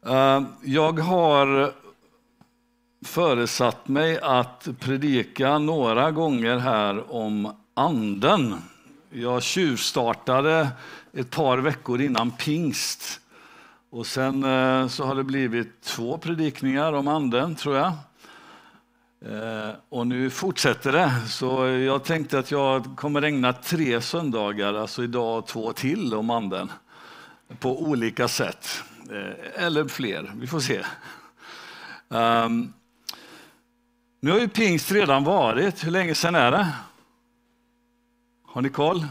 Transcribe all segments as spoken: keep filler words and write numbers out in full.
Uh, jag har föresatt mig att predika några gånger här om anden. Jag tjuvstartade ett par veckor innan pingst. Och sen uh, så har det blivit två predikningar om anden, tror jag. Uh, och nu fortsätter det. Så jag tänkte att jag kommer ägna tre söndagar, alltså idag två till, om anden. På olika sätt. Eller fler, vi får se. Um, nu har ju pingst redan varit. Hur länge sedan är det? Har ni koll?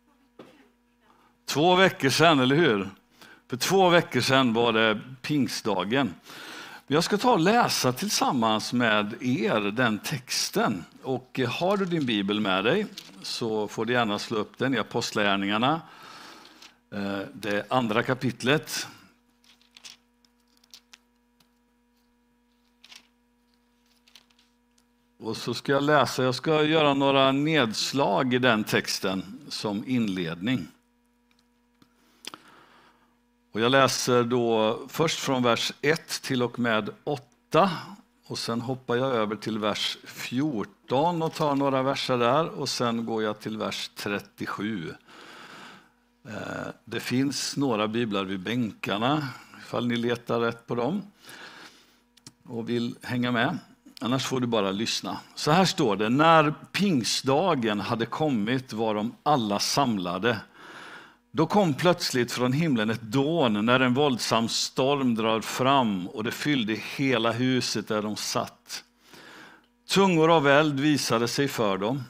Två veckor sedan, eller hur? För två veckor sedan var det pingstdagen. Jag ska ta och läsa tillsammans med er den texten. Och har du din bibel med dig så får du gärna slå upp den i Apostlagärningarna. Det andra kapitlet. Och så ska jag läsa, jag ska göra några nedslag i den texten som inledning. Och jag läser då först från vers ett till och med åtta. Och sen hoppar jag över till vers fjorton och tar några verser där. Och sen går jag till vers trettiosju. Det finns några biblar vid bänkarna, ifall ni letar rätt på dem och vill hänga med. Annars får du bara lyssna. Så här står det: när pingstdagen hade kommit var de alla samlade. Då kom plötsligt från himlen ett dån när en våldsam storm drar fram och det fyllde hela huset där de satt. Tungor av eld visade sig för dem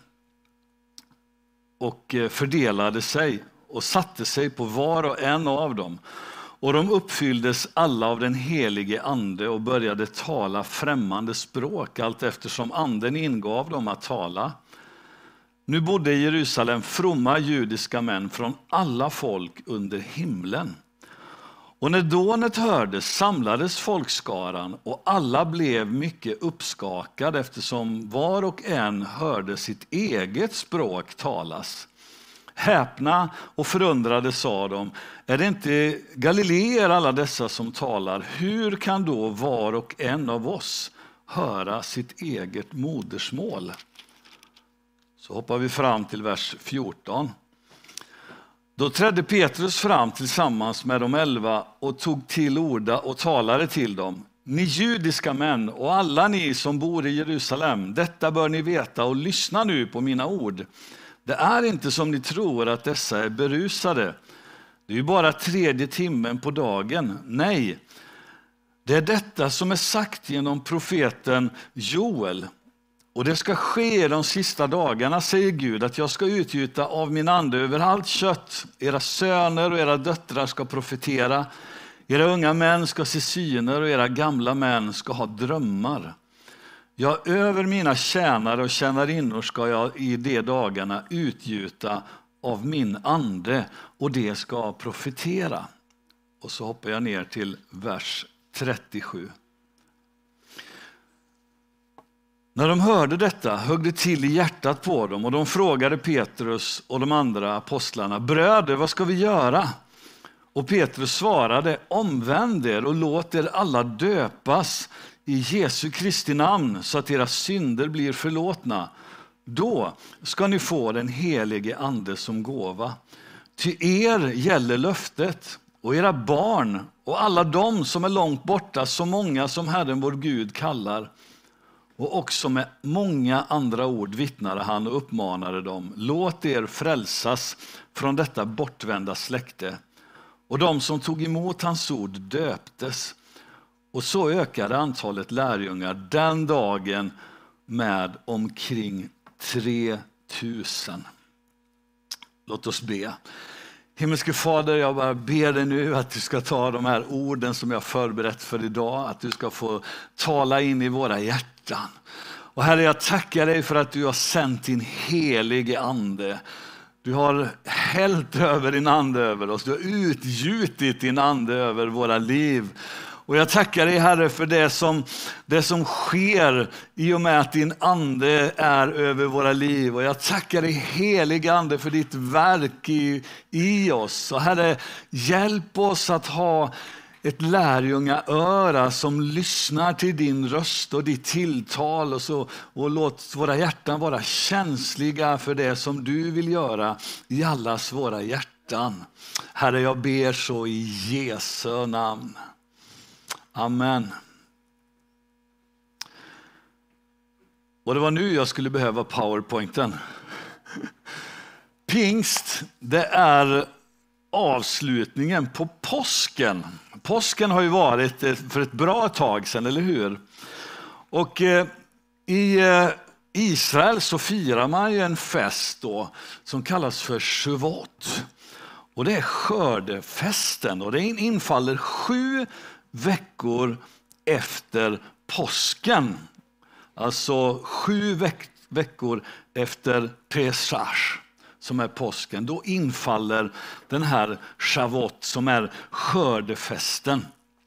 och fördelade sig och satte sig på var och en av dem. Och de uppfylldes alla av den helige ande och började tala främmande språk allt eftersom anden ingav dem att tala. Nu bodde i Jerusalem fromma judiska män från alla folk under himlen. Och när dånet hördes samlades folkskaran och alla blev mycket uppskakade eftersom var och en hörde sitt eget språk talas. Häpna och förundrade sa de: är det inte galileer alla dessa som talar? Hur kan då var och en av oss höra sitt eget modersmål? Så hoppar vi fram till vers fjorton. Då trädde Petrus fram tillsammans med de elva och tog till orda och talade till dem. Ni judiska män och alla ni som bor i Jerusalem, detta bör ni veta och lyssna nu på mina ord. Det är inte som ni tror att dessa är berusade. Det är ju bara tredje timmen på dagen. Nej, det är detta som är sagt genom profeten Joel. Och det ska ske i de sista dagarna, säger Gud, att jag ska utgjuta av min ande över allt kött. Era söner och era döttrar ska profetera. Era unga män ska se syner och era gamla män ska ha drömmar. Ja, över mina tjänare och tjänarinnor ska jag i de dagarna utgjuta av min ande och det ska profetera. Och så hoppar jag ner till vers trettiosju. När de hörde detta högg det till i hjärtat på dem och de frågade Petrus och de andra apostlarna: bröder, vad ska vi göra? Och Petrus svarade: omvänd er och låt er alla döpas i Jesu Kristi namn så att era synder blir förlåtna. Då ska ni få den helige ande som gåva. Ty er gäller löftet och era barn och alla de som är långt borta, så många som Herren vår Gud kallar. Och också med många andra ord vittnade han och uppmanade dem: låt er frälsas från detta bortvända släkte. Och de som tog emot hans ord döptes. Och så ökade antalet lärjungar den dagen med omkring tre tusen. Låt oss be. Himmelske Fader, jag bara ber dig nu att du ska ta de här orden som jag förberett för idag. Att du ska få tala in i våra hjärtan. Och Herre, jag tackar dig för att du har sänt din helige ande. Du har hällt över din ande över oss. Du har utgjutit din ande över våra liv. Och jag tackar dig, Herre, för det som, det som sker i och med att din ande är över våra liv. Och jag tackar dig, heliga ande, för ditt verk i, i oss. Och Herre, hjälp oss att ha ett lärjungaöra som lyssnar till din röst och ditt tilltal och, så, och låt våra hjärtan vara känsliga för det som du vill göra i allas våra hjärtan. Herre, jag ber så i Jesu namn. Amen. Och det var nu jag skulle behöva powerpointen. Pingst, det är avslutningen på påsken. Påsken har ju varit för ett bra tag sedan, eller hur? Och eh, i eh, Israel så firar man ju en fest då, som kallas för Shavuot. Och det är skördefesten och det infaller sju veckor efter påsken. Alltså sju veck- veckor efter Pesach, som är påsken. Då infaller den här Shavuot som är skördefesten.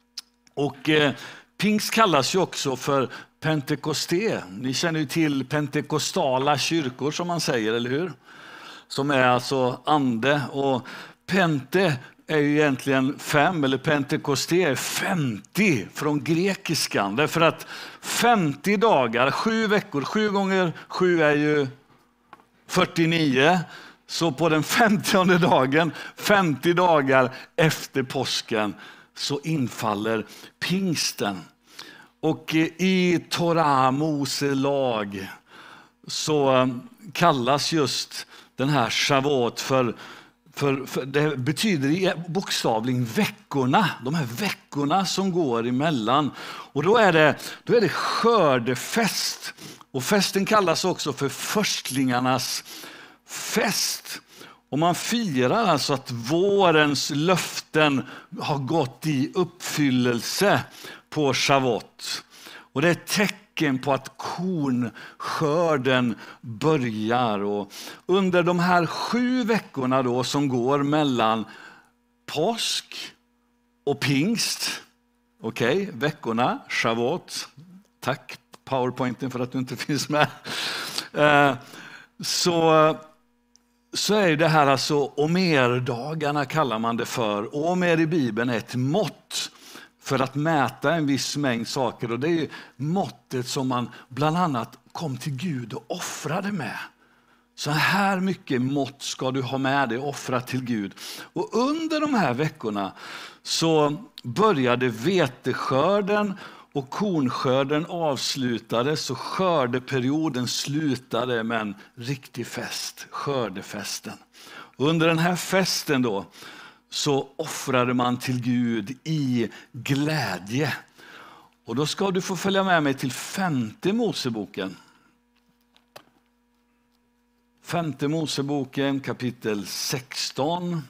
Och eh, pingst kallas ju också för Pentekoste. Ni känner ju till pentekostala kyrkor som man säger, eller hur? Som är alltså ande, och pente är ju egentligen fem, eller pentekoste är femtio från grekiskan. Därför att femtio dagar, sju veckor, sju gånger sju är ju fyrtionio. Så på den femtionde dagen, femtio dagar efter påsken, så infaller pingsten. Och i Torah, Mose lag, så kallas just den här Shavuot för, för, för det betyder bokstavligen veckorna, de här veckorna som går emellan. Och då är det, då är det skördefest. Och festen kallas också för förstlingarnas fest. Och man firar alltså att vårens löften har gått i uppfyllelse på Shavuot. Och det är ett tecken på att kornskörden börjar. Och under de här sju veckorna då som går mellan påsk och pingst, okej, okay, veckorna, Shavuot, tack powerpointen för att du inte finns med, eh, så, så är det här alltså omerdagarna kallar man det för. Och omer i Bibeln är ett mått för att mäta en viss mängd saker, och det är måttet som man bland annat kom till Gud och offrade med. Så här mycket mått ska du ha med dig och offra till Gud. Och under de här veckorna så började veteskörden och kornskörden avslutades, och skördeperioden slutade med en riktig fest, skördefesten. Och under den här festen då så offrade man till Gud i glädje. Och då ska du få följa med mig till femte Moseboken. Femte Moseboken kapitel sexton.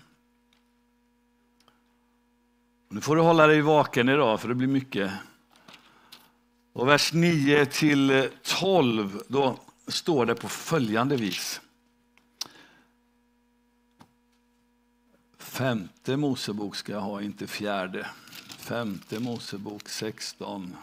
Nu får du hålla dig vaken idag för det blir mycket. Och vers nio till tolv, då står det på följande vis. Femte Mosebok ska jag ha, inte fjärde. Femte Mosebok sexton.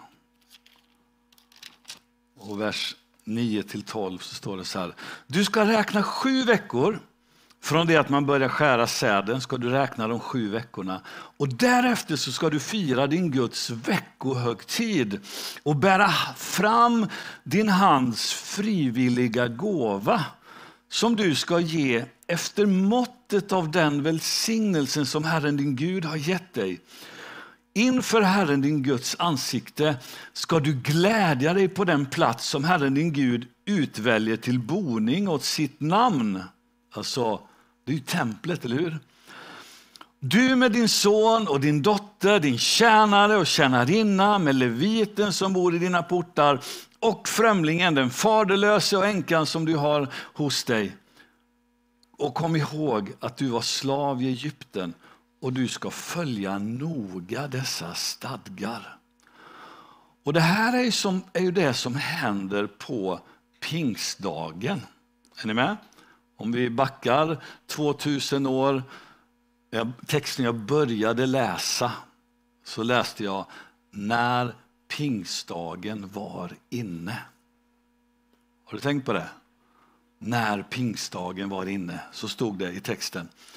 Och vers nio till tolv så står det så här. Du ska räkna sju veckor. Från det att man börjar skära säden ska du räkna de sju veckorna. Och därefter så ska du fira din Guds veckohögtid och bära fram din hands frivilliga gåva som du ska ge efter måttet av den välsignelsen som Herren din Gud har gett dig. Inför Herren din Guds ansikte ska du glädja dig på den plats som Herren din Gud utväljer till boning åt sitt namn. Alltså, det är ju templet, eller hur? Du med din son och din dotter, din tjänare och tjänarinna, med leviten som bor i dina portar och främlingen, den faderlöse och änkan som du har hos dig. Och kom ihåg att du var slav i Egypten, och du ska följa noga dessa stadgar. Och det här är ju, som, är ju det som händer på pingstdagen. Är ni med? Om vi backar tvåtusen år, texten jag började läsa, så läste jag när pingstdagen var inne. Har du tänkt på det? När pingstdagen var inne, så stod det i texten.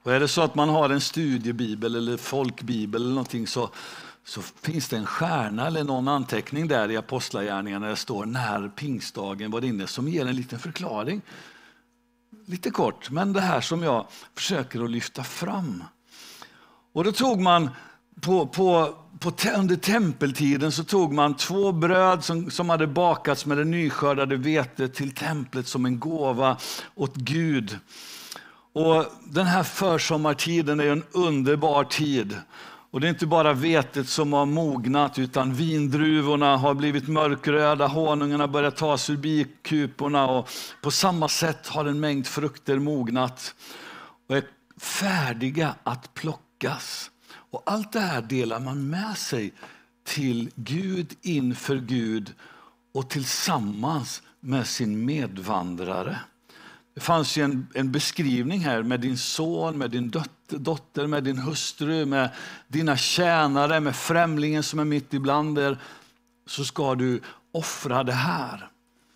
Och är det så att man har en studiebibel eller folkbibel eller någonting, så, så finns det en stjärna eller någon anteckning där i Apostlagärningarna där det står när pingstdagen var inne, som ger en liten förklaring. Lite kort, men det här som jag försöker att lyfta fram. Och då tog man på, på, på, under tempeltiden så tog man två bröd som, som hade bakats med det nyskördade vetet till templet som en gåva åt Gud. Och den här försommartiden är en underbar tid. Och det är inte bara vetet som har mognat, utan vindruvorna har blivit mörkröda, honungarna börjar tas ur bikuporna, och på samma sätt har en mängd frukter mognat och är färdiga att plockas. Och allt det här delar man med sig till Gud, inför Gud och tillsammans med sin medvandrare. Det fanns ju en, en beskrivning här med din son, med din dotter, dotter, med din hustru, med dina tjänare, med främlingen som är mitt ibland er. Så ska du offra det här.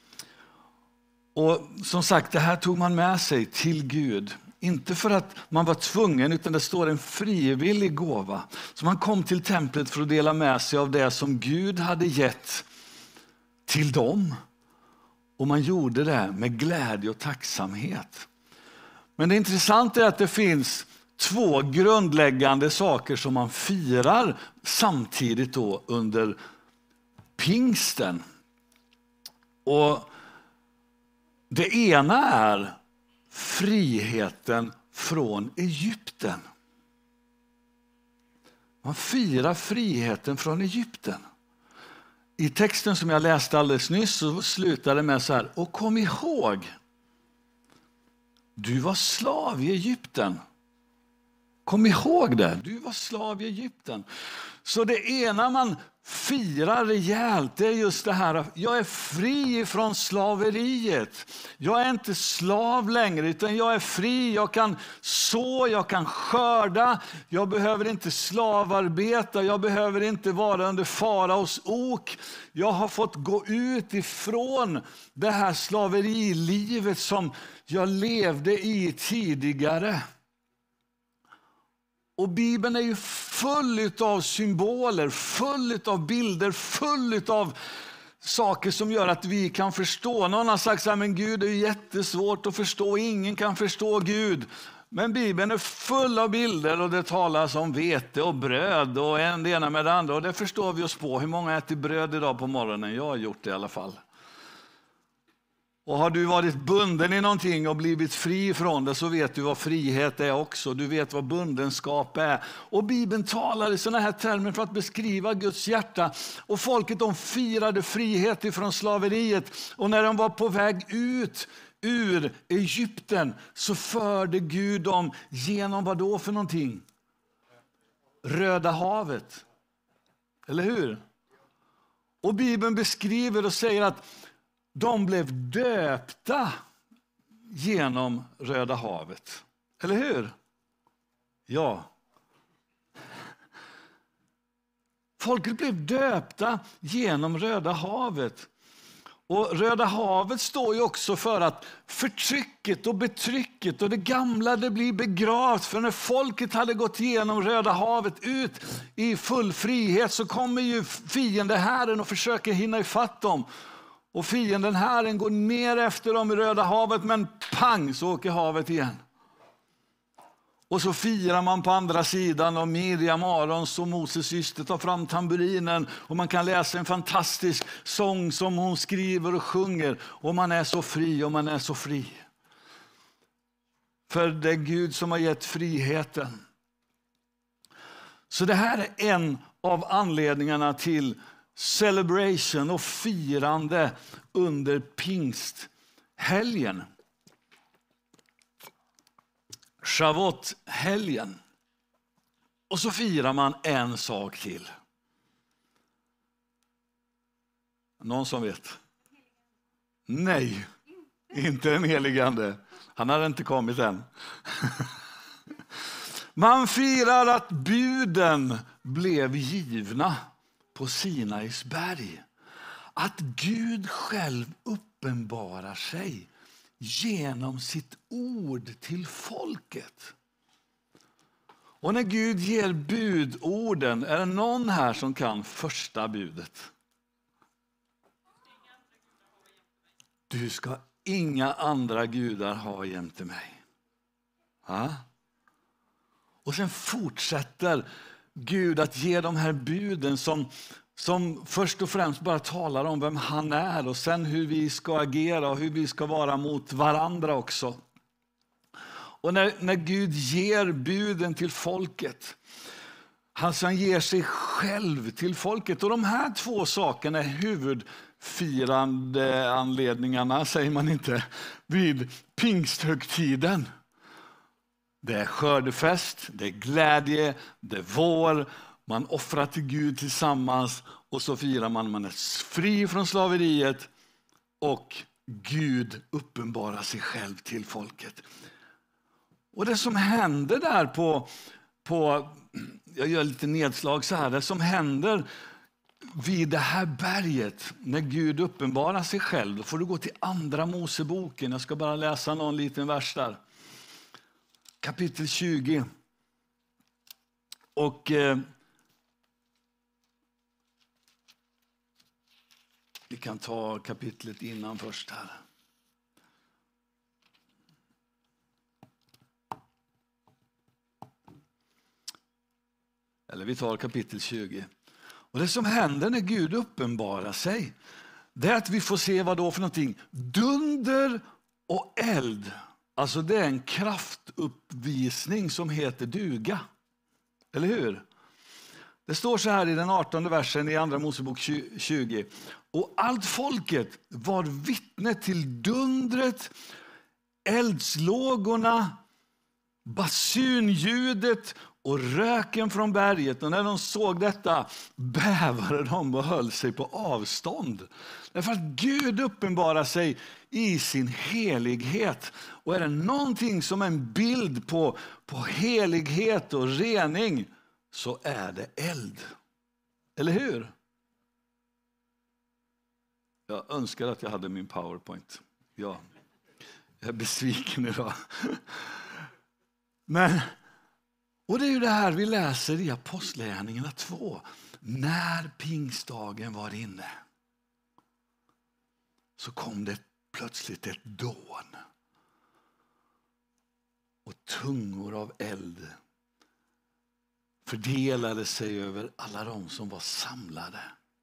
Och som sagt, det här tog man med sig till Gud. Inte för att man var tvungen, utan det står en frivillig gåva. Så man kom till templet för att dela med sig av det som Gud hade gett till dem. Och man gjorde det med glädje och tacksamhet. Men det intressanta är att det finns två grundläggande saker som man firar samtidigt då under pingsten. Och det ena är friheten från Egypten. Man firar friheten från Egypten. I texten som jag läste alldeles nyss så slutar det med så här: och kom ihåg, du var slav i Egypten. Kom ihåg det, du var slav i Egypten. Så det ena man firar rejält, det är just det här: jag är fri från slaveriet. Jag är inte slav längre, utan jag är fri. Jag kan så, jag kan skörda. Jag behöver inte slavarbeta. Jag behöver inte vara under faraos ok. Jag har fått gå ut ifrån det här slaverilivet som jag levde i tidigare. Och Bibeln är ju full av symboler, full av bilder, full av saker som gör att vi kan förstå. Någon har sagt så här: men Gud är ju jättesvårt att förstå, ingen kan förstå Gud. Men Bibeln är full av bilder, och det talas om vete och bröd och en det ena med det andra. Och det förstår vi oss på. Hur många äter bröd idag på morgonen? Jag har gjort det i alla fall. Och har du varit bunden i någonting och blivit fri från det, så vet du vad frihet är också. Du vet vad bundenskap är. Och Bibeln talar i såna här termer för att beskriva Guds hjärta. Och folket, de firade frihet ifrån slaveriet. Och när de var på väg ut ur Egypten så förde Gud dem genom vad då för någonting? Röda havet. Eller hur? Och Bibeln beskriver och säger att de blev döpta genom Röda havet. Eller hur? Ja. Folket blev döpta genom Röda havet. Och Röda havet står ju också för att förtrycket och betrycket och det gamla, det blir begravt. För när folket hade gått igenom Röda havet ut i full frihet, så kommer ju fienden Herren och försöker hinna ifatt dem. Och fienden Herren går ner efter dem i Röda havet, men pang så åker havet igen. Och så firar man på andra sidan, och Miriam, Arons och Moses syster tar fram tamburinen, och man kan läsa en fantastisk sång som hon skriver och sjunger, och man är så fri och man är så fri. För det är Gud som har gett friheten. Så det här är en av anledningarna till celebration och firande under pingsthelgen. Shavuot-helgen. Och så firar man en sak till. Någon som vet? Nej, inte en heligande. Han har inte kommit än. Man firar att buden blev givna på Sinais berg. Att Gud själv uppenbarar sig genom sitt ord till folket. Och när Gud ger budorden, är det någon här som kan första budet? Du ska inga andra gudar ha jämte mig. Ja? Och sen fortsätter Gud att ge de här buden som, som först och främst bara talar om vem han är och sen hur vi ska agera och hur vi ska vara mot varandra också. Och när, när Gud ger buden till folket, han som ger sig själv till folket. Och de här två sakerna är huvudfirande anledningarna, säger man inte, vid pingsthögtiden. Det är skördefest, det är glädje, det är vår. Man offrar till Gud tillsammans och så firar man man är fri från slaveriet och Gud uppenbarar sig själv till folket. Och det som händer där på, på jag gör lite nedslag så här, det som händer vid det här berget när Gud uppenbarar sig själv, då får du gå till andra Moseboken. Jag ska bara läsa någon liten vers där. Kapitel tjugo. Och eh, vi kan ta kapitlet innan först här. Eller vi tar kapitel tjugo. Och det som händer när Gud uppenbarar sig, det är att vi får se vad då för någonting. Dunder och eld. Alltså det är en kraftuppvisning som heter duga. Eller hur? Det står så här i den artonde versen i andra Mosebok tjugo. Och allt folket var vittne till dundret, eldslågorna, basunljudet och röken från berget. Och när de såg detta bävade de och höll sig på avstånd. Därför att Gud uppenbarar sig i sin helighet. Och är det någonting som är en bild på, på helighet och rening, så är det eld. Eller hur? Jag önskar att jag hade min PowerPoint. Ja, jag är besviken idag. Men, och det är ju det här vi läser i Apostlagärningarna två. När pingstdagen var inne så kom det plötsligt ett dån. Och tungor av eld fördelade sig över alla de som var samlade.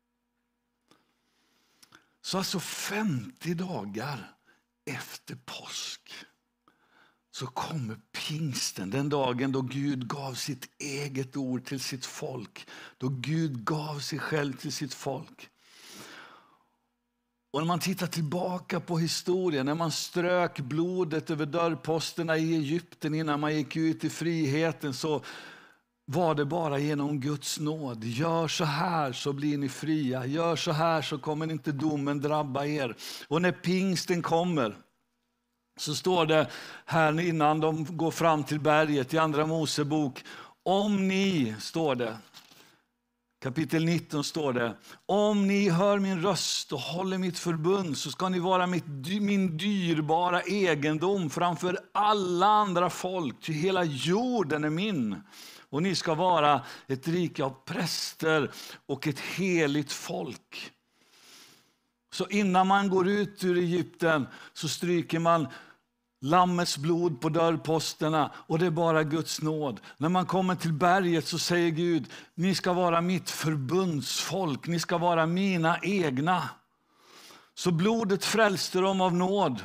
Så alltså femtio dagar efter påsk så kommer pingsten, den dagen då Gud gav sitt eget ord till sitt folk. Då Gud gav sig själv till sitt folk. Och när man tittar tillbaka på historien, när man strök blodet över dörrposterna i Egypten innan man gick ut i friheten, så var det bara genom Guds nåd. Gör så här så blir ni fria. Gör så här så kommer inte domen drabba er. Och när pingsten kommer så står det här innan de går fram till berget i andra Mosebok. Om ni, står det, kapitel nitton står det. Om ni hör min röst och håller mitt förbund så ska ni vara mitt, min dyrbara egendom framför alla andra folk. Ty hela jorden är min. Och ni ska vara ett rike av präster och ett heligt folk. Så innan man går ut ur Egypten så stryker man lammets blod på dörrposterna och det är bara Guds nåd. När man kommer till berget så säger Gud, ni ska vara mitt förbundsfolk, ni ska vara mina egna. Så blodet frälste dem av nåd.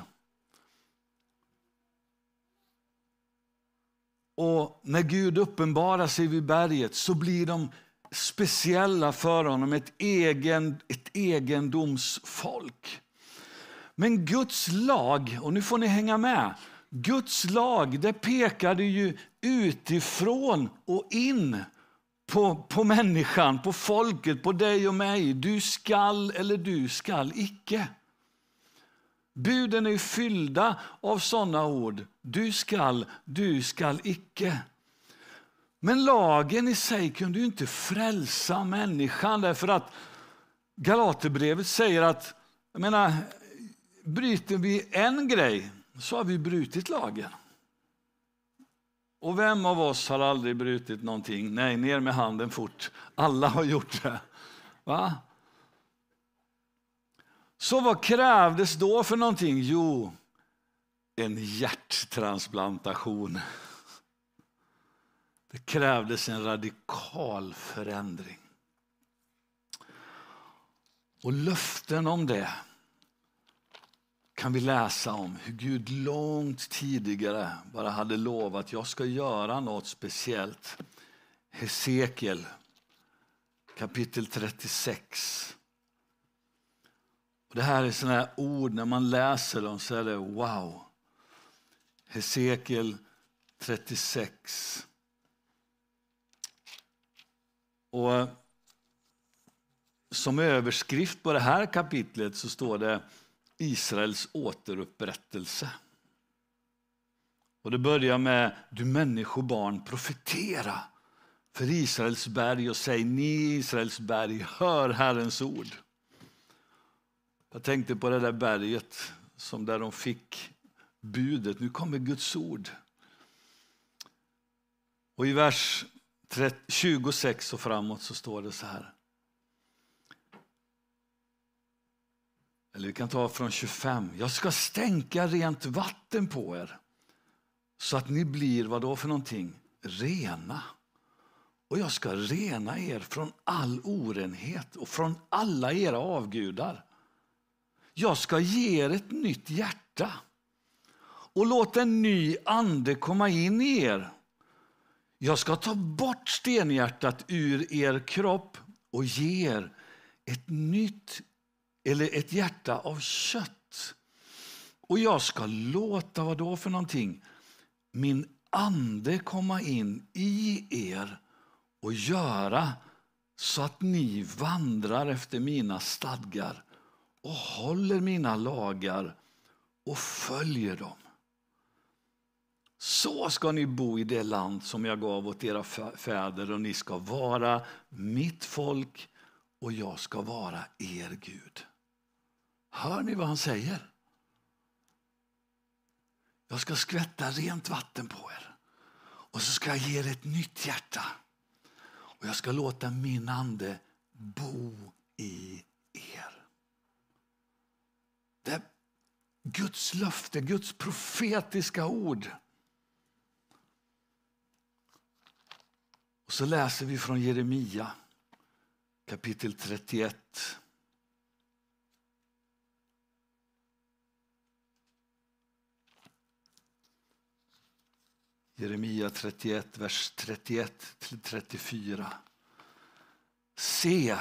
Och när Gud uppenbarar sig vid berget så blir de speciella för honom, ett, egen, ett egendomsfolk. Men Guds lag, och nu får ni hänga med, Guds lag, det pekade ju utifrån och in på, på människan, på folket, på dig och mig. Du skall eller du skall icke. Buden är fyllda av sådana ord. Du skall, du skall icke. Men lagen i sig kunde ju inte frälsa människan, därför att Galaterbrevet säger att, jag menar, bryter vi en grej så har vi brutit lagen. Och vem av oss har aldrig brutit någonting? Nej, ner med handen fort. Alla har gjort det. Va? Så vad krävdes då för någonting? Jo, en hjärttransplantation. Det krävdes en radikal förändring. Och löften om det kan vi läsa om hur Gud långt tidigare bara hade lovat att jag ska göra något speciellt. Hesekiel kapitel trettiosex. Och det här är sådana här ord, när man läser dem så är det wow. Hesekiel trettiosex. Och som överskrift på det här kapitlet så står det Israels återupprättelse. Och det börjar med: du människobarn, profetera för Israels berg och säg: ni Israels berg, hör Herrens ord. Jag tänkte på det där berget som där de fick budet. Nu kommer Guds ord. Och i vers tjugosex och framåt så står det så här. Eller vi kan ta från tjugofem. Jag ska stänka rent vatten på er så att ni blir, vad då för någonting? Rena. Och jag ska rena er från all orenhet och från alla era avgudar. Jag ska ge er ett nytt hjärta och låta en ny ande komma in i er. Jag ska ta bort stenhjärtat ur er kropp och ge er ett nytt eller ett hjärta av kött. Och jag ska låta, vad då för någonting? Min ande komma in i er och göra så att ni vandrar efter mina stadgar och håller mina lagar och följer dem. Så ska ni bo i det land som jag gav åt era fäder, och ni ska vara mitt folk och jag ska vara er Gud. Hör ni vad han säger? Jag ska skvätta rent vatten på er och så ska jag ge er ett nytt hjärta och jag ska låta min ande bo i er. Det är Guds löfte, Guds profetiska ord. Och så läser vi från Jeremia kapitel trettioett. Jeremia trettioett, vers trettioett till trettiofyra. Se,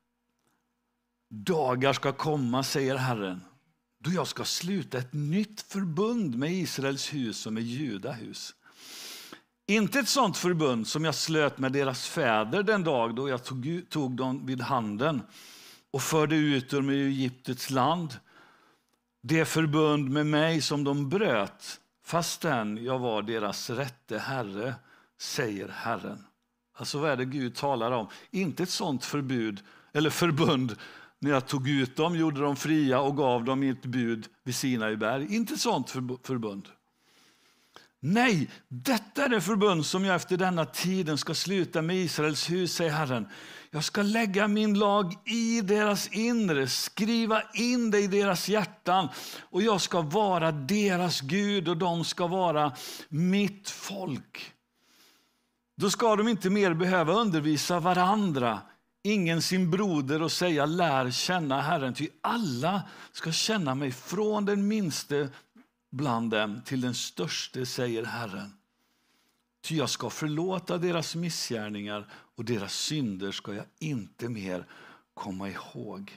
dagar ska komma, säger Herren, då jag ska sluta ett nytt förbund med Israels hus och med Judahus. Inte ett sånt förbund som jag slöt med deras fäder den dag då jag tog, tog dem vid handen och förde ut ur med Egyptens land. Det förbund med mig som de bröt, fastän jag var deras rätte herre, säger Herren. Alltså vad är det Gud talar om? Inte ett sånt förbud eller förbund när jag tog ut dem, gjorde dem fria och gav dem ett bud vid Sinai berg. Inte ett sånt förbund. Nej, detta är det förbund som jag efter denna tiden ska sluta med Israels hus, säger Herren. Jag ska lägga min lag i deras inre, skriva in det i deras hjärtan, och jag ska vara deras Gud och de ska vara mitt folk. Då ska de inte mer behöva undervisa varandra, ingen sin broder, och säga lär känna Herren, ty alla ska känna mig från den minste bland dem till den störste, säger Herren. Ty jag ska förlåta deras missgärningar och deras synder ska jag inte mer komma ihåg.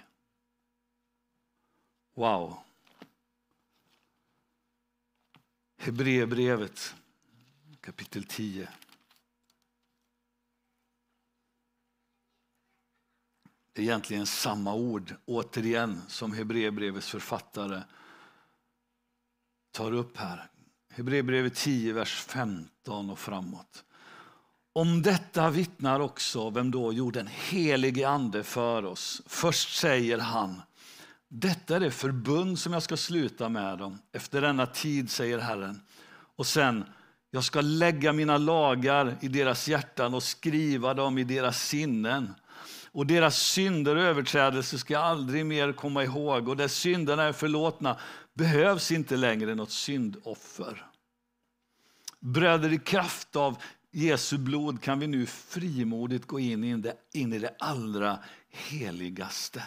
Wow. Hebreerbrevet kapitel tio. Det är egentligen samma ord återigen som Hebreerbrevets författare tar upp här. Hebreerbrevet tio, vers femton och framåt. Om detta vittnar också, vem då? Jo, den helige ande för oss. Först säger han, detta är det förbund som jag ska sluta med dem. Efter denna tid, säger Herren. Och sen, Jag ska lägga mina lagar i deras hjärtan och skriva dem i deras sinnen. Och deras synder och överträdelser ska jag aldrig mer komma ihåg. Och där synderna är förlåtna behövs inte längre något syndoffer. Bröder, i kraft av Jesu blod kan vi nu frimodigt gå in i det, in i det allra heligaste.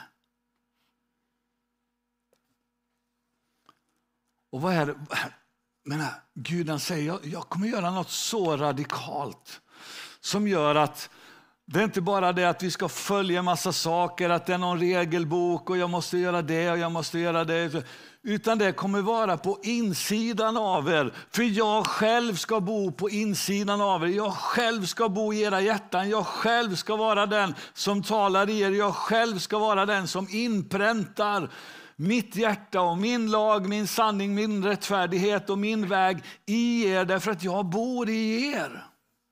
Och vad är det? Men Gud, han säger, jag, jag kommer göra något så radikalt som gör att det är inte bara det att vi ska följa en massa saker, att det är någon regelbok och jag måste göra det och jag måste göra det. Utan det kommer vara på insidan av er. För jag själv ska bo på insidan av er. Jag själv ska bo i era hjärtan. Jag själv ska vara den som talar i er. Jag själv ska vara den som inpräntar mitt hjärta och min lag, min sanning, min rättfärdighet och min väg i er. Därför att jag bor i er.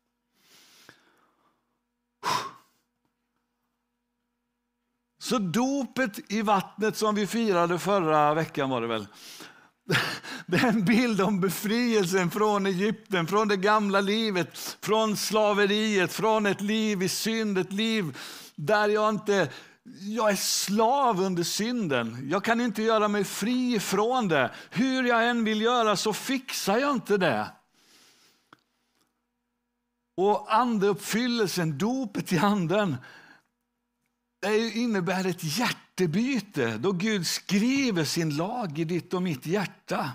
Så dopet i vattnet som vi firade förra veckan var det väl. Det är en bild om befrielsen från Egypten, från det gamla livet, från slaveriet, från ett liv i synd, ett liv där jag inte, jag är slav under synden. Jag kan inte göra mig fri från det. Hur jag än vill göra så fixar jag inte det. Och andeuppfyllelsen, dopet i anden, det innebär ett hjärtebyte då Gud skriver sin lag i ditt och mitt hjärta.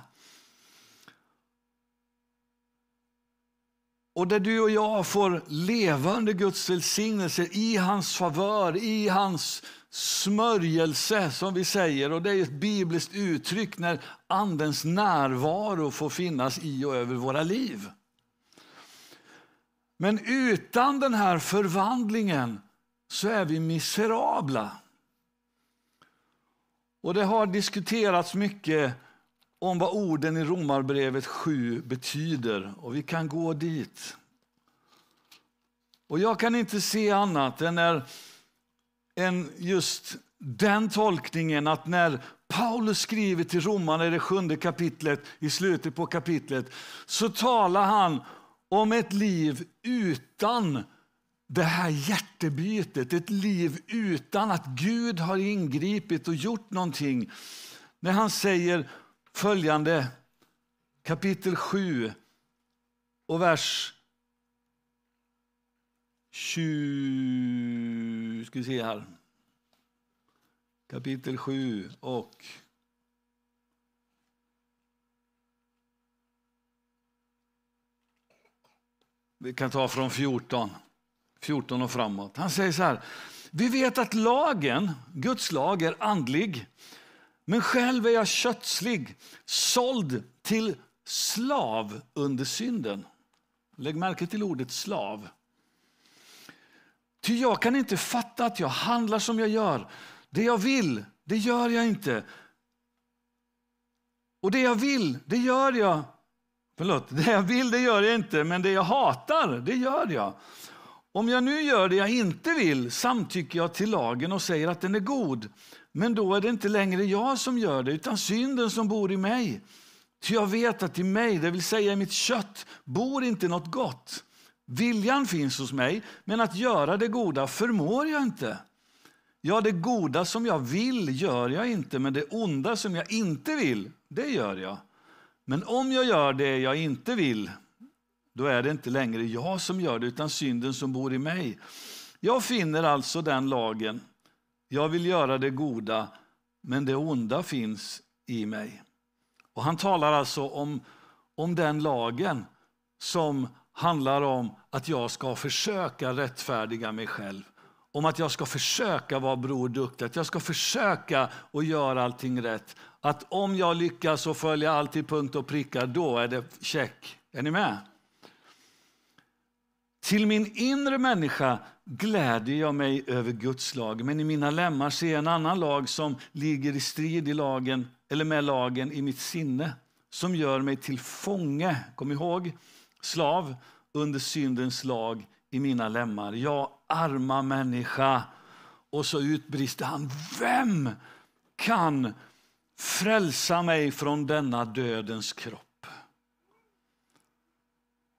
Och där du och jag får leva under Guds välsignelse i hans favör, i hans smörjelse som vi säger. Och det är ett bibliskt uttryck när andens närvaro får finnas i och över våra liv. Men utan den här förvandlingen så är vi miserabla. Och det har diskuterats mycket om vad orden i Romarbrevet sju betyder. Och vi kan gå dit. Och jag kan inte se annat än, när, än just den tolkningen att när Paulus skriver till romarna i det sjunde kapitlet, i slutet på kapitlet, så talar han om ett liv utan det här hjärtebytet, ett liv utan att Gud har ingripit och gjort någonting. När han säger följande, kapitel sju och vers tjugo, ska vi se här. Kapitel sju och vi kan ta från fjorton. fjorton och framåt. Han säger så här: vi vet att lagen, Guds lag, är andlig, men själv är jag kötslig, såld till slav under synden. Lägg märke till ordet slav. Ty jag kan inte fatta att jag handlar som jag gör. Det jag vill, det gör jag inte. Och det jag vill, det gör jag. Förlåt, det jag vill, det gör jag inte, men det jag hatar, det gör jag. Om jag nu gör det jag inte vill, samtycker jag till lagen och säger att den är god. Men då är det inte längre jag som gör det, utan synden som bor i mig. Ty jag vet att i mig, det vill säga i mitt kött, bor inte något gott. Viljan finns hos mig, men att göra det goda förmår jag inte. Ja, det goda som jag vill gör jag inte, men det onda som jag inte vill, det gör jag. Men om jag gör det jag inte vill, då är det inte längre jag som gör det, utan synden som bor i mig. Jag finner alltså den lagen. Jag vill göra det goda, men det onda finns i mig. Och han talar alltså om, om den lagen som handlar om att jag ska försöka rättfärdiga mig själv. Om att jag ska försöka vara broduktig, att jag ska försöka att göra allting rätt. Att om jag lyckas och följa allt till punkt och pricka, då är det check. Är ni med? Till min inre människa glädjer jag mig över Guds lag, men i mina lemmar ser jag en annan lag som ligger i strid i lagen, eller med lagen i mitt sinne, som gör mig till fånge. Kom ihåg, slav under syndens lag i mina lemmar. Jag arma människa. Och så utbrister han: vem kan frälsa mig från denna dödens kropp?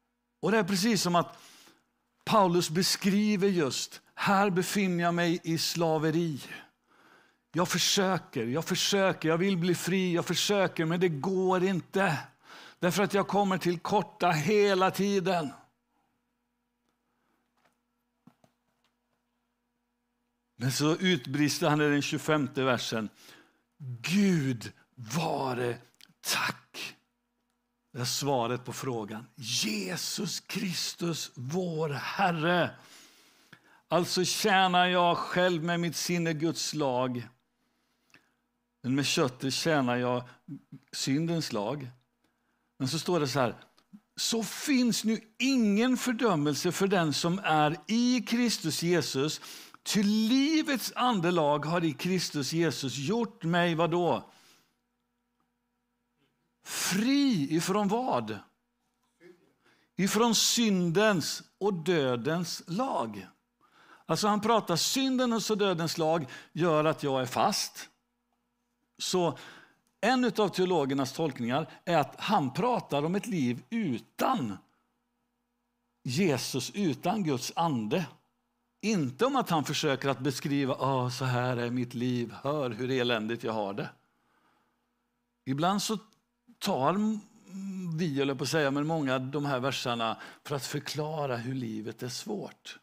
Och det är precis som att Paulus beskriver just, här befinner jag mig i slaveri. Jag försöker, jag försöker, jag vill bli fri, jag försöker, men det går inte. Därför att jag kommer till korta hela tiden. Men så utbrister han i den tjugofemte versen. Gud vare tack. Det är svaret på frågan. Jesus Kristus, vår Herre. Alltså tjänar jag själv med mitt sinne Guds lag. Men med köttet tjänar jag syndens lag. Men så står det så här. Så finns nu ingen fördömelse för den som är i Kristus Jesus. Till livets andelag har i Kristus Jesus gjort mig vad då? Fri ifrån vad? Ifrån syndens och dödens lag. Alltså han pratar syndens och dödens lag gör att jag är fast. Så en av teologernas tolkningar är att han pratar om ett liv utan Jesus, utan Guds ande. Inte om att han försöker att beskriva, ah, så här är mitt liv, hör hur eländigt jag har det. Ibland så tar vi, eller på att säga, men många av de här verserna för att förklara hur livet är svårt.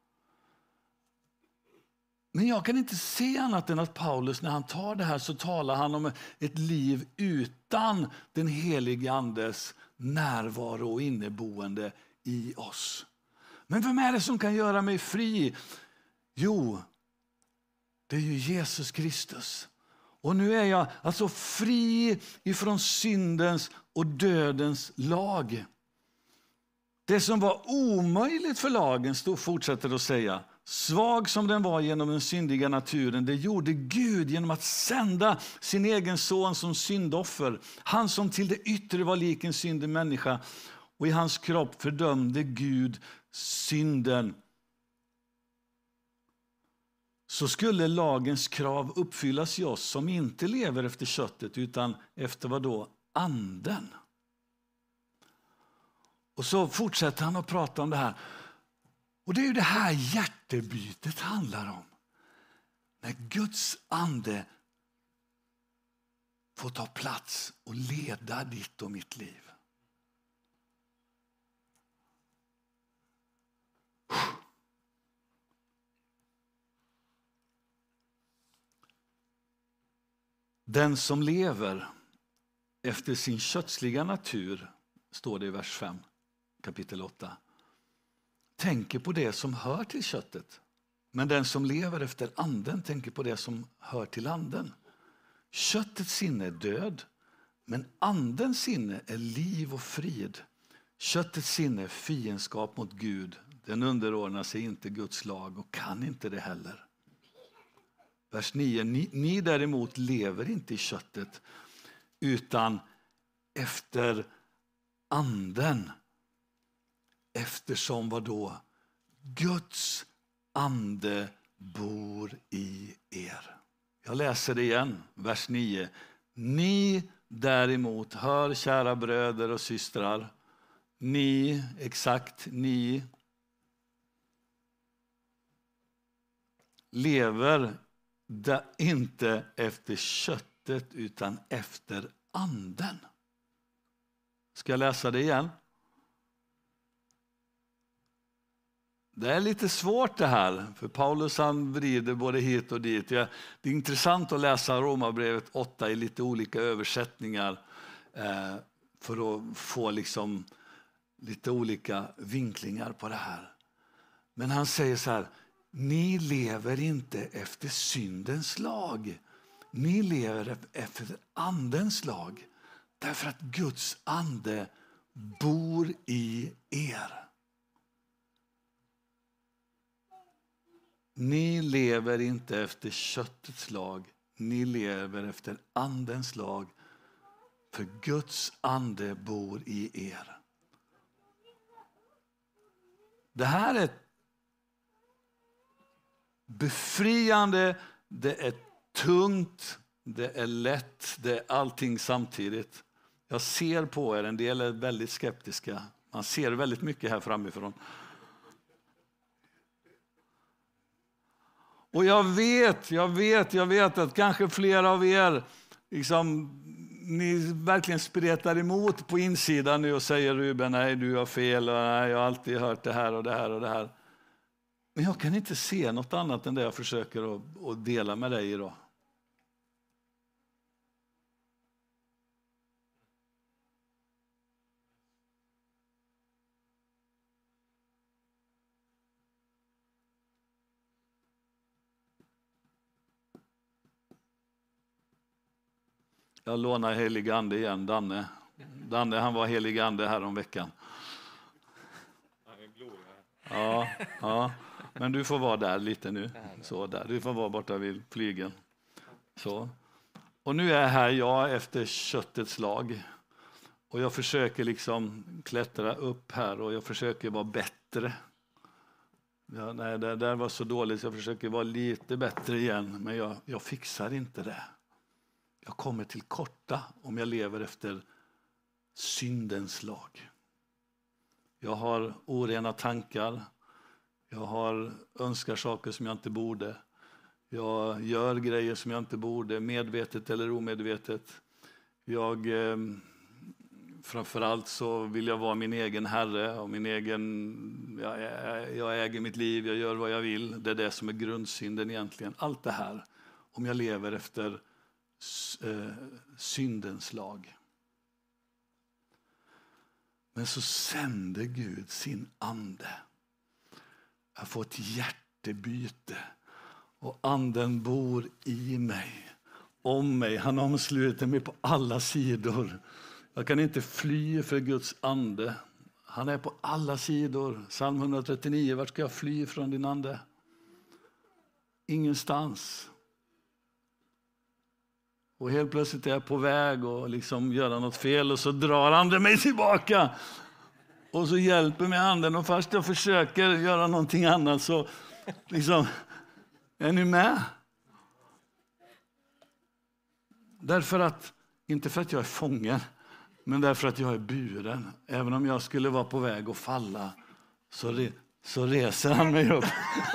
Men jag kan inte se annat än att Paulus, när han tar det här, så talar han om ett liv utan den helige Andes närvaro och inneboende i oss. Men vem är det som kan göra mig fri? Jo, det är ju Jesus Kristus. Och nu är jag alltså fri ifrån syndens och dödens lag. Det som var omöjligt för lagen, stod, fortsätter att säga, svag som den var genom den syndiga naturen, det gjorde Gud genom att sända sin egen son som syndoffer. Han som till det yttre var lik en syndig människa, och i hans kropp fördömde Gud synden. Så skulle lagens krav uppfyllas i oss som inte lever efter köttet utan efter vad då? Anden. Och så fortsätter han att prata om det här. Och det är ju det här hjärtebytet handlar om. När Guds ande får ta plats och leda ditt och mitt liv. Den som lever efter sin kötsliga natur, står det i vers fem, kapitel åtta, tänker på det som hör till köttet. Men den som lever efter anden tänker på det som hör till anden. Köttets sinne är död, men andens sinne är liv och frid. Köttets sinne är fiendskap mot Gud. Den underordnar sig inte Guds lag och kan inte det heller. Vers nio. Ni, ni däremot lever inte i köttet utan efter anden. Eftersom vad då? Guds ande bor i er. Jag läser det igen, vers nio. Ni däremot, hör kära bröder och systrar, ni, exakt ni, lever inte efter köttet utan efter anden. Ska jag läsa det igen? Det är lite svårt det här, för Paulus han vrider både hit och dit. Det är intressant att läsa Romarbrevet åtta i lite olika översättningar för att få liksom lite olika vinklingar på det här. Men han säger så här, ni lever inte efter syndens lag. Ni lever efter andens lag. Därför att Guds ande bor i er. Ni lever inte efter köttets lag. Ni lever efter andens lag. För Guds ande bor i er. Det här är befriande, det är tungt, det är lätt, det är allting samtidigt. Jag ser på er, en del är väldigt skeptiska. Man ser väldigt mycket här framifrån. Och jag vet, jag vet, jag vet att kanske flera av er liksom, ni verkligen spretar emot på insidan nu och säger Ruben, nej du har fel och nej, jag har alltid hört det här och det här och det här. Men jag kan inte se något annat än det jag försöker att, att dela med dig idag. Jag lånar helig ande igen, Danne. Danne han var helig ande här om veckan. Ja, ja, men du får vara där lite nu. Så där. Du får vara borta vid flygeln. Så. Och nu är jag här, jag efter köttets lag. Och jag försöker liksom klättra upp här och jag försöker vara bättre. Ja, nej, det där var så dåligt så jag försöker vara lite bättre igen. Men jag, jag fixar inte det. Jag kommer till korta om jag lever efter syndens lag. Jag har orena tankar. Jag har önskar saker som jag inte borde. Jag gör grejer som jag inte borde, medvetet eller omedvetet. Jag, eh, framförallt så vill jag vara min egen herre och min egen, jag, jag äger mitt liv, jag gör vad jag vill. Det är det som är grundsynden egentligen. Allt det här, om jag lever efter eh, syndens lag. Men så sände Gud sin ande. Jag får ett hjärtebyte. Och anden bor i mig. Om mig. Han omsluter mig på alla sidor. Jag kan inte fly för Guds ande. Han är på alla sidor. Psalm etthundratrettionio. Vart ska jag fly från din ande? Ingenstans. Och helt plötsligt är jag på väg och liksom göra något fel och så drar anden mig tillbaka. Och så hjälper mig anden och fast jag försöker göra någonting annat så liksom, är ni med? Därför att, inte för att jag är fången, men därför att jag är buren. Även om jag skulle vara på väg att falla så, re, så reser han mig upp.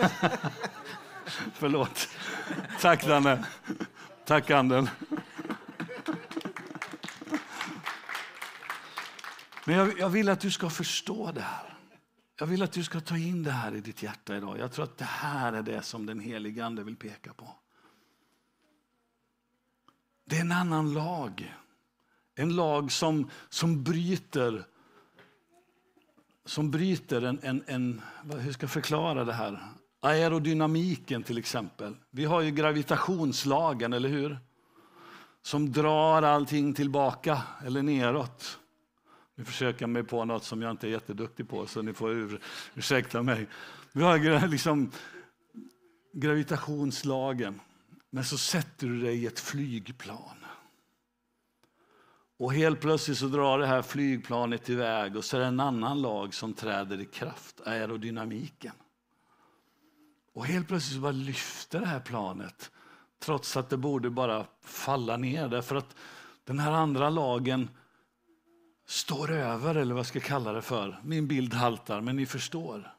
Förlåt. Tack Danne. Tack anden. Men jag, jag vill att du ska förstå det här. Jag vill att du ska ta in det här i ditt hjärta idag. Jag tror att det här är det som den helige ande vill peka på. Det är en annan lag. En lag som, som bryter som bryter en, en, en, hur ska jag förklara det här? Aerodynamiken till exempel. Vi har ju gravitationslagen, eller hur? Som drar allting tillbaka eller neråt. Nu försöker jag mig på något som jag inte är jätteduktig på, så ni får ur, ursäkta mig. Vi har liksom gravitationslagen. Men så sätter du dig i ett flygplan. Och helt plötsligt så drar det här flygplanet iväg och så är det en annan lag som träder i kraft, aerodynamiken. Och helt plötsligt så bara lyfter det här planet trots att det borde bara falla ner. Därför att den här andra lagen står över, eller vad ska jag kalla det för. Min bild haltar, men ni förstår.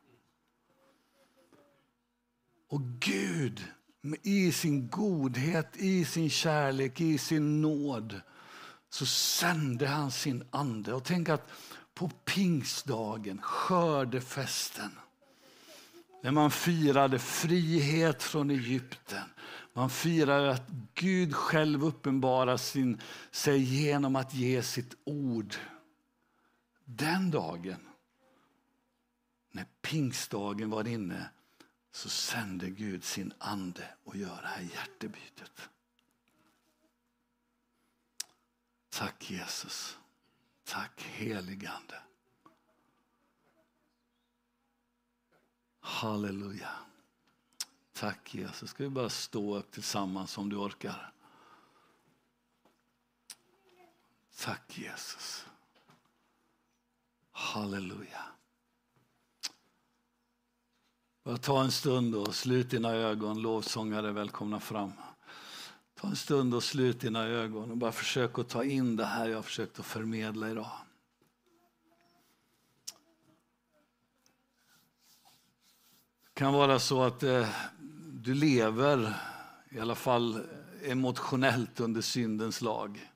Och Gud i sin godhet, i sin kärlek, i sin nåd så sände han sin ande. Och tänk att på pingstdagen, skördefesten, när man firade frihet från Egypten. Man firade att Gud själv uppenbarar sin, sig genom att ge sitt ord. Den dagen, när pingstdagen var inne, så sände Gud sin ande och gör det här hjärtebytet. Tack Jesus. Tack heligande. Halleluja. Tack Jesus. Ska vi bara stå upp tillsammans om du orkar. Tack Jesus. Halleluja. Bara ta en stund och slut dina ögon. Lovsångare, välkomna fram. Ta en stund och slut dina ögon och bara försök att ta in det här jag har försökt att förmedla idag. kan vara så att eh, du lever i alla fall emotionellt under syndens lag.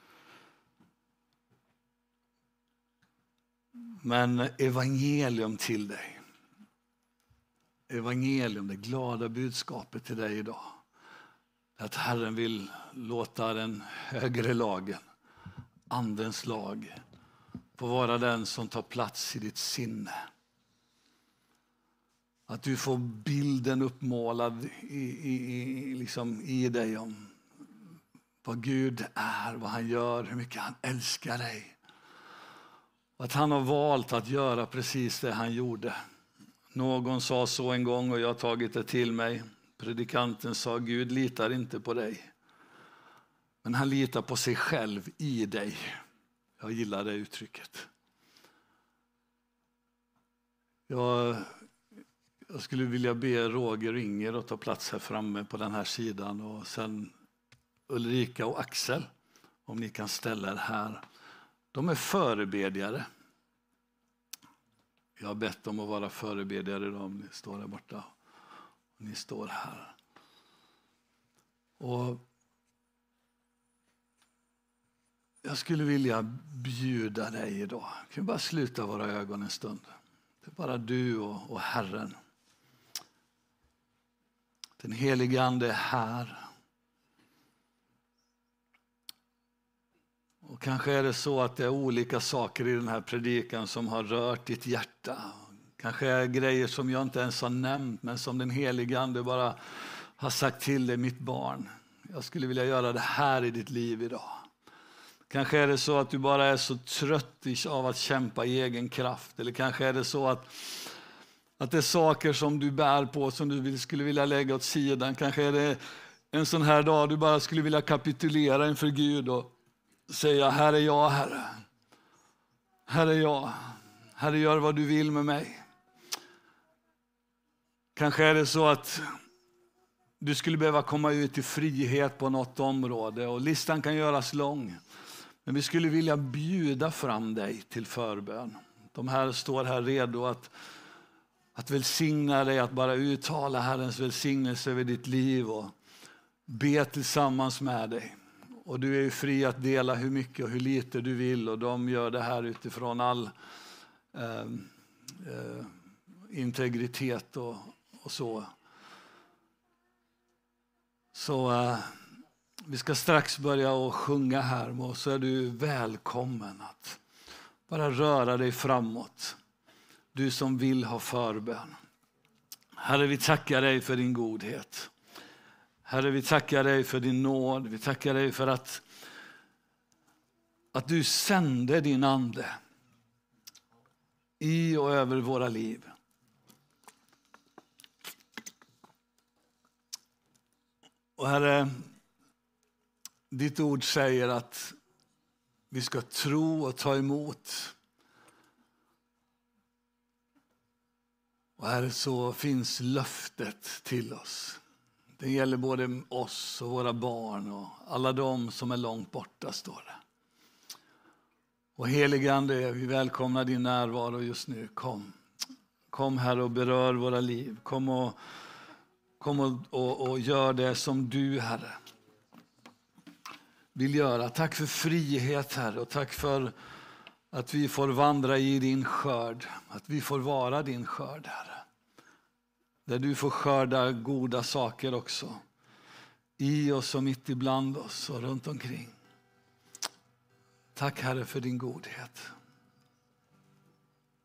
Men evangelium till dig. Evangelium, det glada budskapet till dig idag. Att Herren vill låta den högre lagen, andens lag, få vara den som tar plats i ditt sinne. Att du får bilden uppmålad i, i, i, liksom i dig om vad Gud är, vad han gör, hur mycket han älskar dig. Att han har valt att göra precis det han gjorde. Någon sa så en gång och jag har tagit det till mig. Predikanten sa, Gud litar inte på dig. Men han litar på sig själv i dig. Jag gillar det uttrycket. Jag, jag skulle vilja be Roger och Inger att ta plats här framme på den här sidan. Och sen Ulrika och Axel, om ni kan ställa er här. De är förebedjare. Jag har bett dem att vara förebedjare idag, om ni står där borta. Och ni står här. Och jag skulle vilja bjuda dig idag. Kan vi bara sluta våra ögon en stund? Det är bara du och, och Herren. Den helige Ande är här. Och kanske är det så att det är olika saker i den här predikan som har rört ditt hjärta. Kanske är grejer som jag inte ens har nämnt, men som den helige Ande bara har sagt till dig, mitt barn. Jag skulle vilja göra det här i ditt liv idag. Kanske är det så att du bara är så trött av att kämpa i egen kraft. Eller kanske är det så att, att det är saker som du bär på som du skulle vilja lägga åt sidan. Kanske är det en sån här dag du bara skulle vilja kapitulera inför Gud och säga, här är jag, Herre. Här är jag. Herre, gör vad du vill med mig. Kanske är det så att du skulle behöva komma ut i frihet på något område. Och listan kan göras lång. Men vi skulle vilja bjuda fram dig till förbön. De här står här redo att, att välsigna dig, att bara uttala Herrens välsignelse över ditt liv och be tillsammans med dig. Och du är ju fri att dela hur mycket och hur lite du vill. Och de gör det här utifrån all eh, eh, integritet och, och så. Så eh, vi ska strax börja och sjunga här. Och så är du välkommen att bara röra dig framåt. Du som vill ha förbön. Herre, vi tackar dig för din godhet. Herre, vi tackar dig för din nåd. Vi tackar dig för att, att du sände din ande i och över våra liv. Och Herre, ditt ord säger att vi ska tro och ta emot. Och Herre, så finns löftet till oss. Det gäller både oss och våra barn och alla de som är långt borta, står det. Och helige Ande, vi välkomnar din närvaro just nu. Kom, kom här och berör våra liv. Kom och, kom och, och, och gör det som du, Herre, vill göra. Tack för frihet, Herre, och tack för att vi får vandra i din skörd. Att vi får vara din skörd, Herre. Där du får skörda goda saker också. I oss och mitt ibland oss och runt omkring. Tack, Herre, för din godhet.